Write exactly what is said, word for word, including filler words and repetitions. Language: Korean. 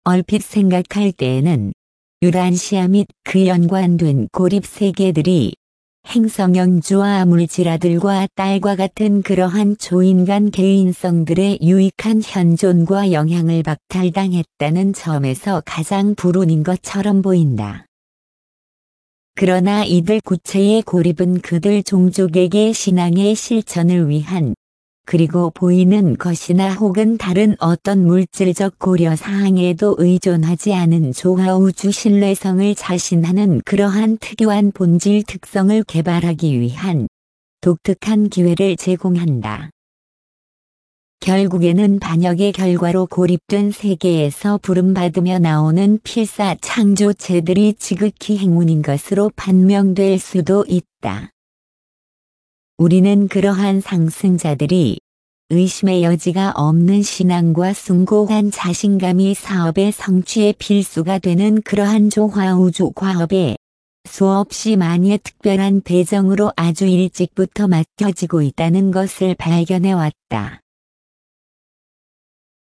얼핏 생각할 때에는 유란시아 및 그 연관된 고립 세계들이 행성연주와 물질아들과 딸과 같은 그러한 초인간 개인성들의 유익한 현존과 영향을 박탈당했다는 점에서 가장 불운인 것처럼 보인다. 그러나 이들 구체의 고립은 그들 종족에게 신앙의 실천을 위한 그리고 보이는 것이나 혹은 다른 어떤 물질적 고려사항에도 의존하지 않은 조화우주 신뢰성을 자신하는 그러한 특유한 본질 특성을 개발하기 위한 독특한 기회를 제공한다. 결국에는 반역의 결과로 고립된 세계에서 부름받으며 나오는 필사 창조체들이 지극히 행운인 것으로 판명될 수도 있다. 우리는 그러한 상승자들이 의심의 여지가 없는 신앙과 숭고한 자신감이 사업의 성취의 필수가 되는 그러한 조화우주 과업에 수없이 많이의 특별한 배정으로 아주 일찍부터 맡겨지고 있다는 것을 발견해왔다.